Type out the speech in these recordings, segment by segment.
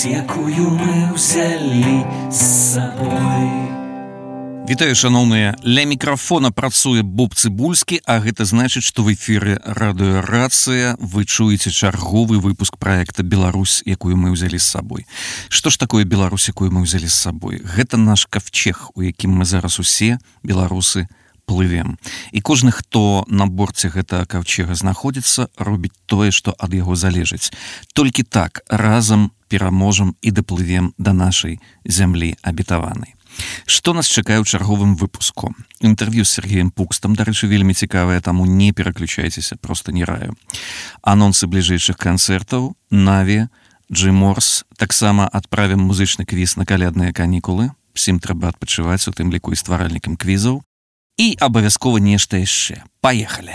якую мы ўзялі з сабой. Вітаю, шаноўныя. Ля мікрафона працуе Боб Цыбульскі, а гэта значыць, што в эфіры радыёрацыя вы чуеце чарговы выпуск праекта «Беларусь, якую мы ўзялі з сабой». Што ж такое Беларусь, якую мы ўзялі з сабой? Гэта наш кавчег, у якім мы зараз усе, беларусы, плывем. І кожны, хто на борце гэтага каўчега знаходзіцца, робіць тое, што ад яго залежыць. Толькі так разам пераможам і даплывем да нашай зямлі абітаванай. Што нас чакае ў чарговым выпуску? Інтэрв'ю з Сергеем Пукстам, дарэчы, вельмі цікавае, таму не пераключайцеся, проста не раю. Анонсы бліжэйшых канцэртаў, Наві, Джиморс, таксама адправім музычны квіз на калядныя канікулы, всім трэба адпачываць, у тым ліку і стваральнікам квізаў, і абавязкова нешта яшчэ. Паехалі!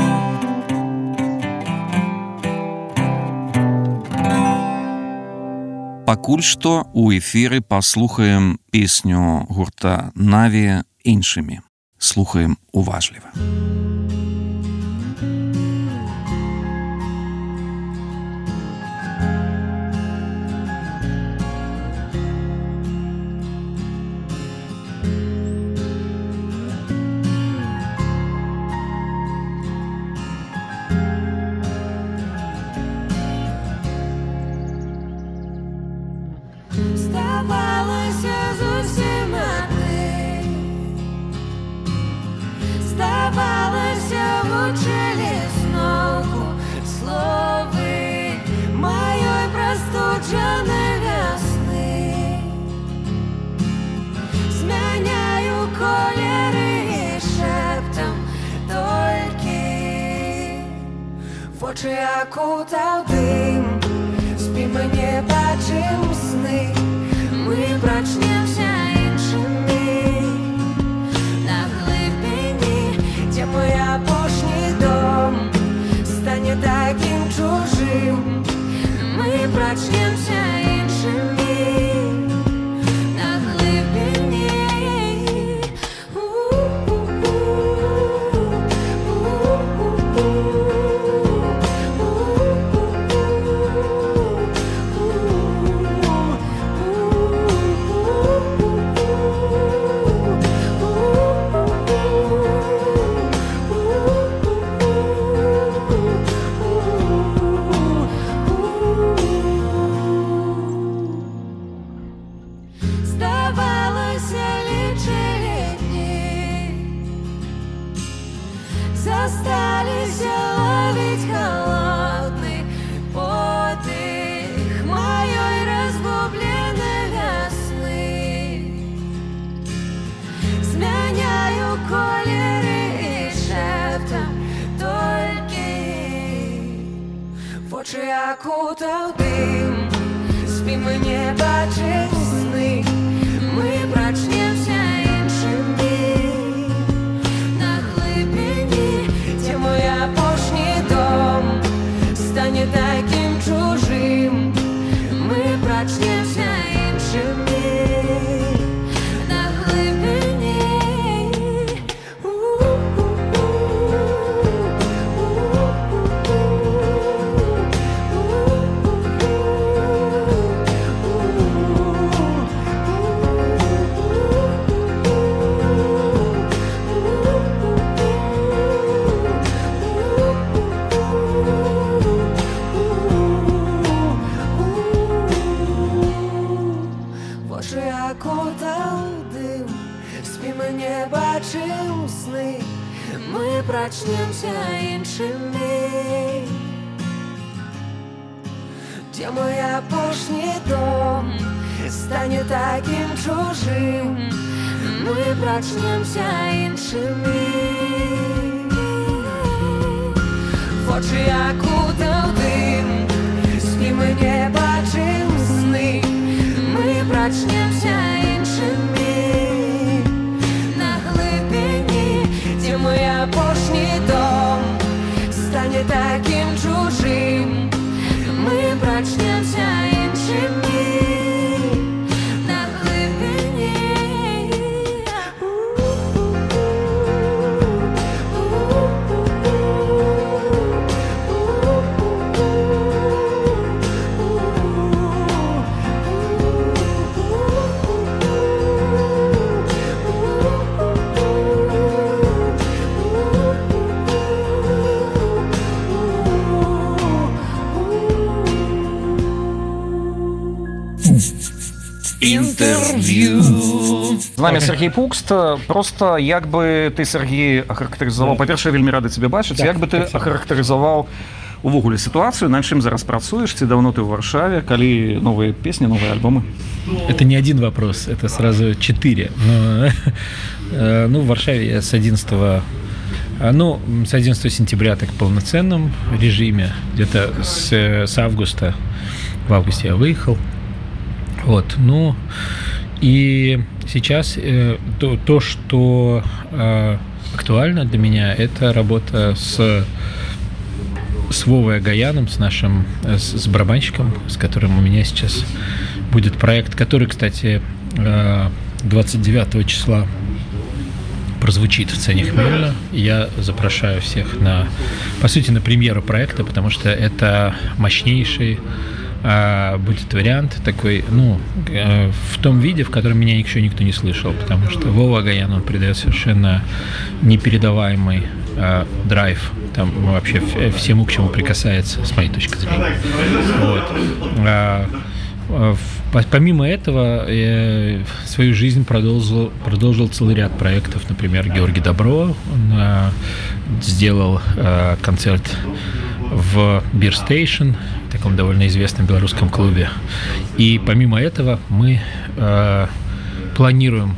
Пакуль што ў эфіры паслухаем песню гурта Наві іншымі. Слухаем уважліва. Очі окутав дим, спим и не бачим сны. Мы прочнемся іншими на глибині, де мой апошній дом стане таким чужим. Мы прочнемся іншими на глибині. Очі окутав дим, спим и не бачим сны. Мы прочнемся іншими на глибині, де мой апошній дом стане таким чужим. Мы прочнемся іншими на глибині. Мы прочнемся іншими, де мой апошній дом стане таким чужим. Мы прочнемся іншими. В очі окутав дим, спим и не бачим сни. Мы прочнемся іншими на глибині, де мой апошній дом стане таким чужим. Мы прочнемся іншими на глибині. Інтерв'ю. З нами Сергій Пукст. Просто як би ти, Сергій, охарактеризував, па-перше, вельмі рады цябе бачыць, як бы ты охарактеризовал увогуле ситуацию, над чем зараз працуешь, ці давно ты в Варшаве, калі новые песни, новые альбомы? Это не один вопрос, это сразу 4. Ну, в Варшаве я с 11 сентября так в полноценном режиме, где-то с августа, в августе я выехал. Вот, ну, и сейчас то, что актуально для меня, это работа с Вовой Агаяном, с барабанщиком, с которым у меня сейчас будет проект, который, кстати, 29 числа прозвучит в сцене Хмельна. Я запрошаю всех по сути, на премьеру проекта, потому что это мощнейший будет вариант такой, в том виде, в котором меня еще никто не слышал, потому что Вова Агаян, он придает совершенно непередаваемый драйв там вообще всему, к чему прикасается, с моей точки зрения. Вот. Помимо этого, я свою жизнь продолжил целый ряд проектов. Например, Георгий Добро, он сделал концерт в Beer Station, таком довольно известном белорусском клубе. И помимо этого мы планируем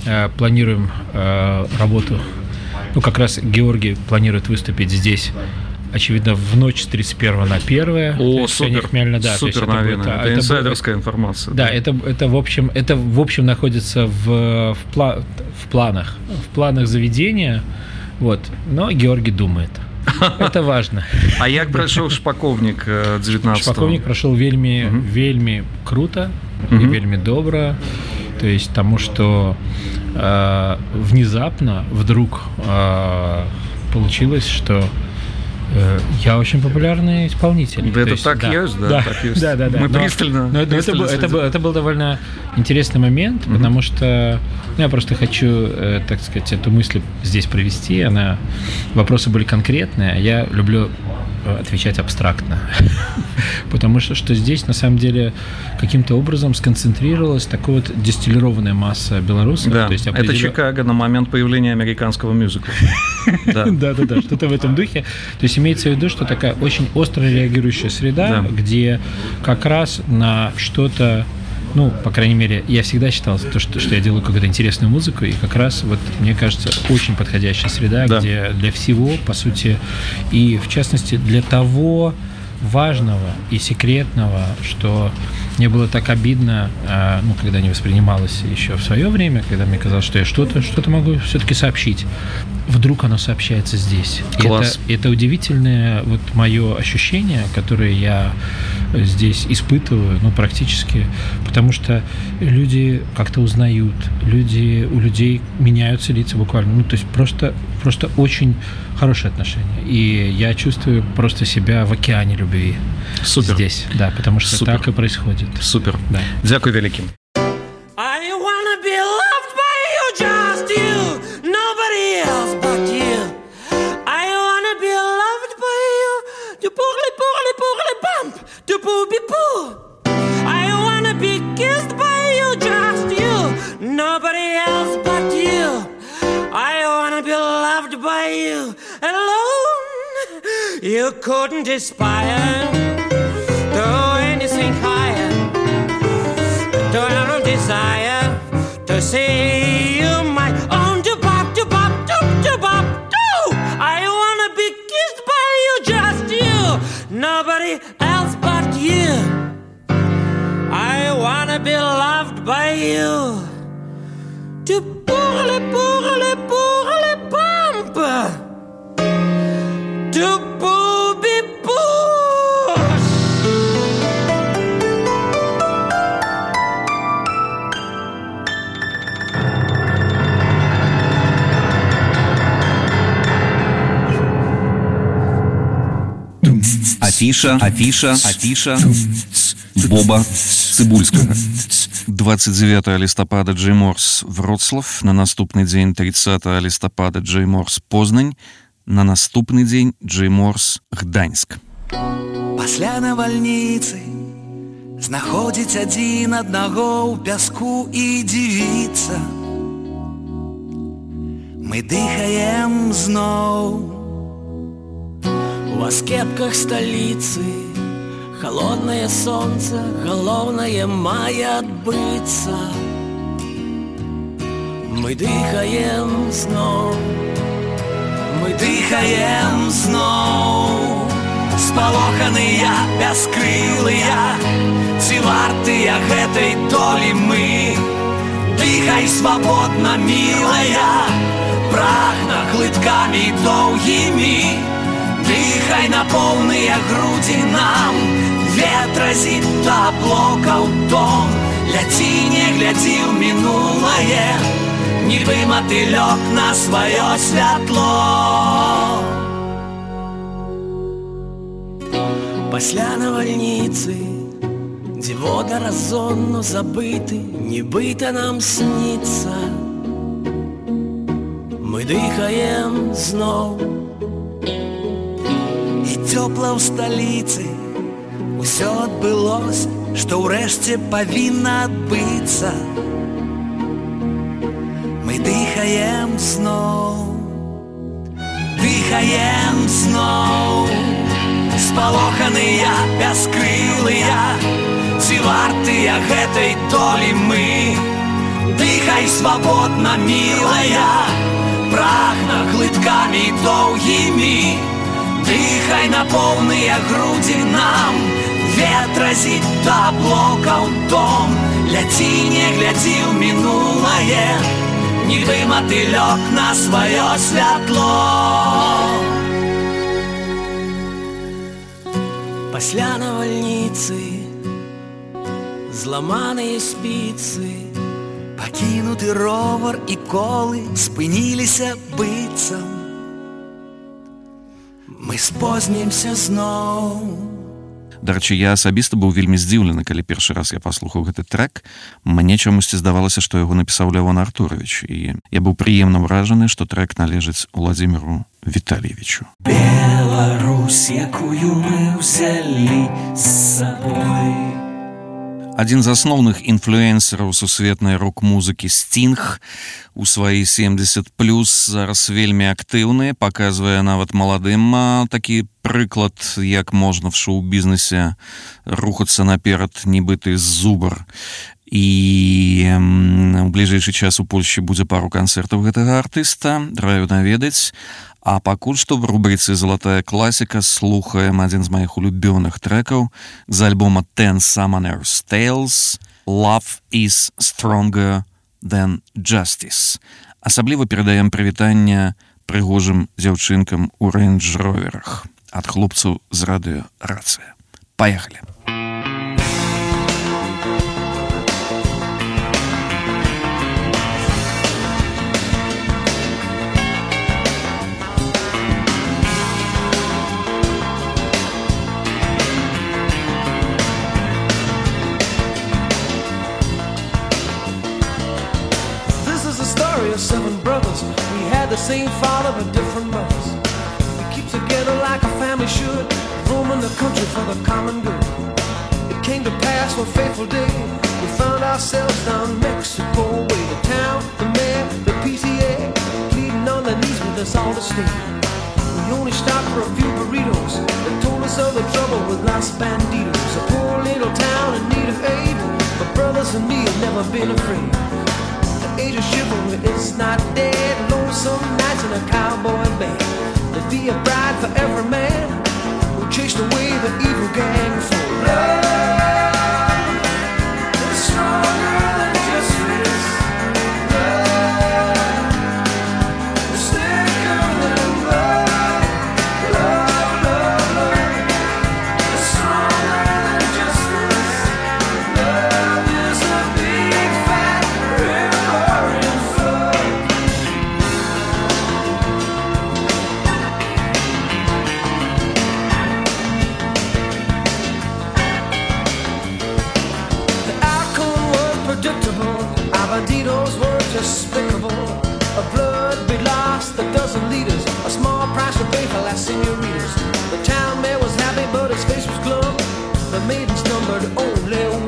работу. Ну, как раз Георгий планирует выступить здесь, очевидно, в ночь с 31 на 1. О, супер, Хмельна, да, супер новина. Это инсайдерская информация. Да, это в общем находится в планах заведения, вот, но Георгий думает. Это важно. А як пройшоў шпаковнік 19-го? Шпаковнік пройшоў вельмі круто и вельмі добра. То есть тому, что внезапно вдруг получилось, что я очень популярный исполнитель. Да, это есть, так есть, да? Так есть. Да. Мы пристально. Но это был довольно интересный момент, потому что я просто хочу, так сказать, эту мысль здесь провести. Вопросы были конкретные, а я люблю отвечать абстрактно. Потому что здесь, на самом деле, каким-то образом сконцентрировалась такая вот дистиллированная масса белорусов. Да, то есть это Чикаго на момент появления американского мюзикла. Да, что-то в этом духе. То есть имеется в виду, что такая очень остро реагирующая среда, где как раз на что-то, по крайней мере, я всегда считал, что я делаю какую-то интересную музыку, и как раз, вот, мне кажется, очень подходящая среда, где для всего, по сути, и, в частности, для того важного и секретного, что мне было так обидно, когда не воспринималось еще в свое время, когда мне казалось, что я что-то могу все-таки сообщить. Вдруг оно сообщается здесь. Класс. Это удивительное вот мое ощущение, которое я здесь испытываю, практически, потому что люди как-то узнают, у людей меняются лица буквально, то есть просто очень хорошие отношения. И я чувствую просто себя в океане любви. Супер. Здесь, да, потому что Супер. Так и происходит. Супер. Да. Дякую великим. I wanna be loved by you, just you, nobody else but you. I wanna be loved by you, du pourli bump, du booby boo. I wanna be kissed by you, just you, nobody else but you. I wanna be loved by you alone. You couldn't aspire to anything higher. Don't have no desire to see you my own. Do-bop, do-bop, do-bop, do. I wanna be kissed by you, just you, nobody else but you. I wanna be loved by you. To pourli bump. To booby bush. Афіша Боба Цыбульскага. 29 лістапада Джей Морс Вроцлав, на наступны дзень 30 лістапада Джей Морс Познань, на наступны дзень Джей Морс Гданьск. Пасля навальніцы знаходзіць адзін аднаго ў пяску і дзівіцца. Мы дыхаем зноў у аскепках сталіцы. Холодное солнце, галоўнае мае адбыцца. Мы дыхаем зноў, мы дыхаем зноў. Спалоханыя, бяскрылыя, ці вартыя гэтай долі мы? Дыхай свабодна, мілая, прагна глыткамі доўгімі. Дыхай на поўныя грудзі нам, ветразі да блокаў дом. Ляці, не глядзі ў мінулае, нібы матылёк на сваё святло. Пасля навальніцы, дзе вода разонно забыты, нібыта нам сніцца. Мы дыхаем зноў, і цёпла ў сталіцы. Усё адбылося, што ўрэшце павінна адбыцца. Мы дыхаем зноў, дыхаем зноў. Спалоханыя, бяскрылыя, ці вартыя гэтай долі мы? Дыхай свабодна, мілая, прагна глыткамі доўгімі. Дыхай на поўныя грудзі нам, ветразі да блокаў дом. Ляці, не глядзі ў мінулае, нібы матылёк на сваё святло. Пасля навальніцы, зламаныя спіцы, пакінуты ровар і колы спыніліся быццам. Мы спознімся зноў. Дарэчы, я асабіста быў вельмі здзіўлены, калі першы раз я паслухаў гэты трек. Мне чамусьці здавалася, што яго напісаў Лявон Артурович, і я быў прыемна ўражаны, што трек належыць Уладзіміру Віталійевичу. Беларусь, якую мы ўзялі з сабой. Адзін з асноўных інфлюэнсераў сусветнай рок-музыкі Стінг у сваі 70+, зараз вельмі актыўны, паказвае нават маладым такі прыклад, як можна в шоу-бізнесе рухацца наперад, нібыты зубар. І ў бліжэйшы час у Польшчы будзе пару канцэртаў гэтага артыста, раю наведаць. А пакуль што в рубрыцы «Залатая класіка» слухаем адзін з маіх улюбёных трэкаў з альбома Ten Summoners Tales «Love is Stronger Than Justice». Асабліва перадаем прывітанне прыгожым дзяўчынкам у рэндж-роверах ад хлопцаў з радыё «Рацыя». Паехалі! Seven brothers, we had the same father but different mothers. We keep together like a family should, roaming the country for the common good. It came to pass one fateful day, we found ourselves down Mexico way. The town, the mayor, the PTA, pleading on their knees with us all to stay. We only stopped for a few burritos, they told us of the trouble with Los Banditos. A poor little town in need of aid, but brothers and me have never been afraid. Age of chivalry is not dead. Lonesome nights in a cowboy band. There'd be a bride for every man who chased away the evil gang. For love is stronger than justice. Love is thicker than blood. Love, love, love is stronger than justice. Love is a big fat river. Banditos were despicable. A blood be lost, a dozen leaders, a small price to pay for last senoritas. The town mayor was happy, but his face was glum. The maidens numbered only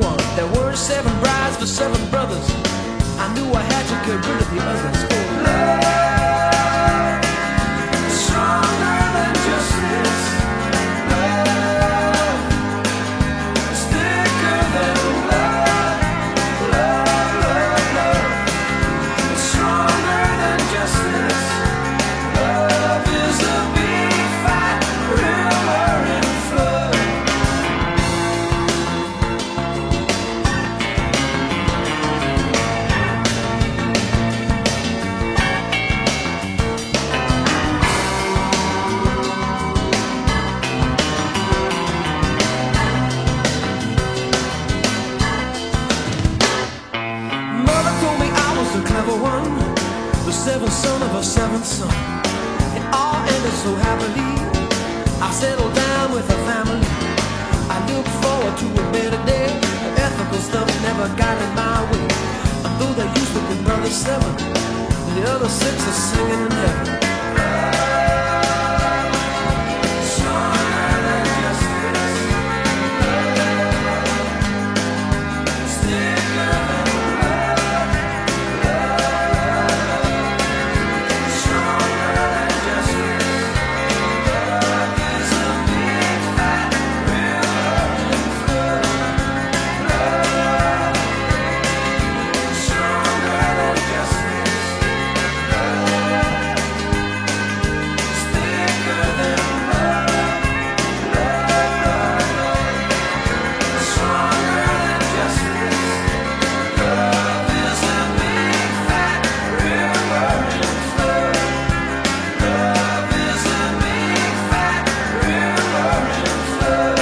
the 7 brothers, I knew I had to get rid of the others. Oh, love, stronger than justice. Love, thicker than love. Love, love, love, stronger than justice. Love is a big fat river in flood. Mother told me I was the clever one, the 7th son of a 7th son. It all ended so happily. I settled down with a family. I look forward to a better day. The ethical stuff never got in my way. And though they used to be brother 7, the other 6 are singing in heaven. Stronger than justice. Thicker than love. Stronger than justice. Love is a big fat river in flood. Love, stronger than justice. Love, thicker than love. Love, love, love, stronger than justice. Love is a big fat river in flood. Love is a big fat river in flood.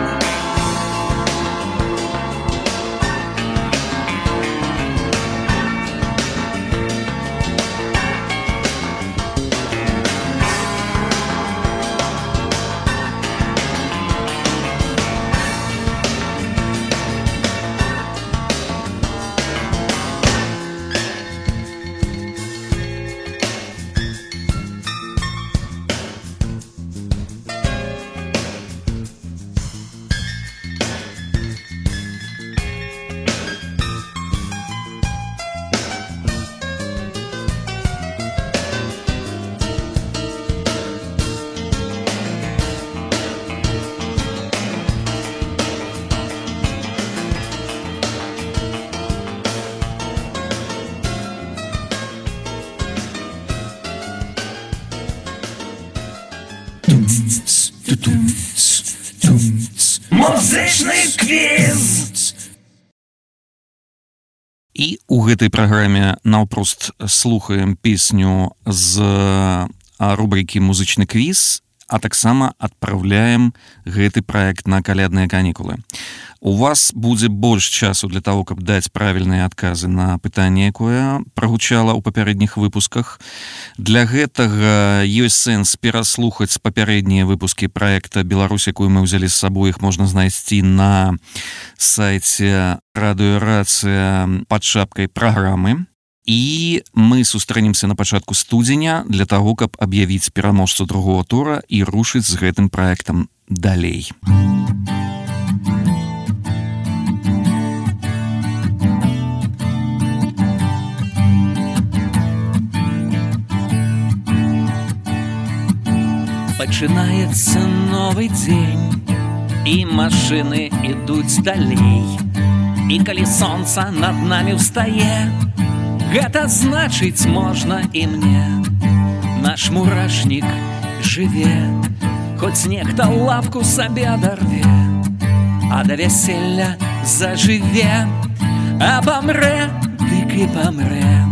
Музычный квіз. І ў гэтай праграме наўпрост слухаем песню з рубрыкі «Музычны квіз», а таксама адпраўляем гэты праект на калядныя канікулы. У вас будзе больш часу для таго, каб даць правільныя адказы на пытанне, якое прагучала ў папярэдніх выпусках. Для гэтага ёсць сэнс пераслухаць папярэднія выпускі праекта «Беларусь», якую мы ўзялі з сабой. Іх можна знайсці на сайце «Радыёрацыя» пад шапкай праграмы. І мы сустрэнемся на пачатку студзеня для таго, каб аб'явіць пераможцу другого тура і рушыць з гэтым праектам далей. Пачынаецца новы дзень, і машыны ідуць далей. І калі сонца над намі ўстае, гэта значыць можна і мне. Наш мурашнік жыве, хоць нехта лапку сабе адарве, а да вяселля зажыве, а памрэ, дык і памрэ.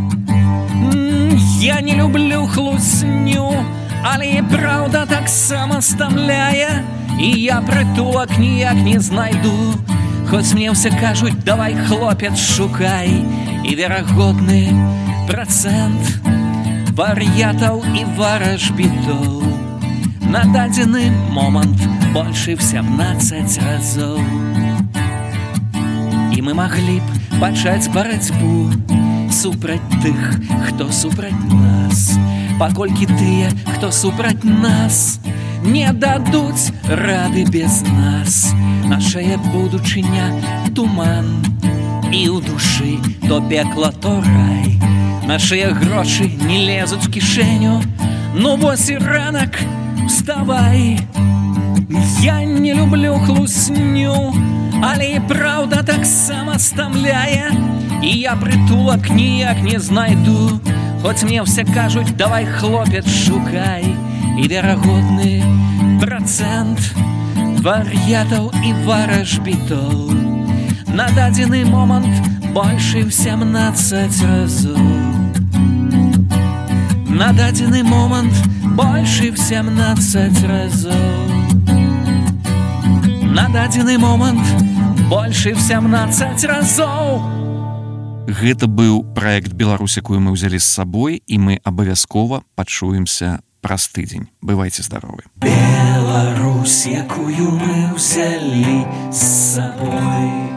Я не люблю хлусню, але і праўда таксама стамляе, і я прытулак ніяк не знайду, хоць мне ўсе кажуць, давай, хлопец, шукай, і верагодны працэнт вар'ятаў і варажбітоў на дадзены момант больше в 17 разоў. І мы маглі б пачаць барацьбу супраць тых, хто супраць нас, паколькі тыя, хто супраць нас, не дадуць рады без нас. Нашая будучыня туман, і ў душы то пекла, то рай. Нашыя грошы не лезуць у кішэню. Ну вось і ранак, вставай. Я не люблю хлусню, але і праўда таксама стамляе. І я прытулак ніяк не знайду. Хоць мне ўсе кажуць, давай, хлопец, шукай. І верагодны працэнт вар'ятаў і варажбітоў на дадзены момант больше в 17 разоў. На дадзены момант больше в 17 разоў. На дадзены момант больше в 17 разоў. Гэта быў праект «Беларусь», якую мы ўзялі з сабой, і мы абавязкова пачуемся праз тыдзень. Бывайце здаровы. Беларусь, якую мы ўзялі з сабой.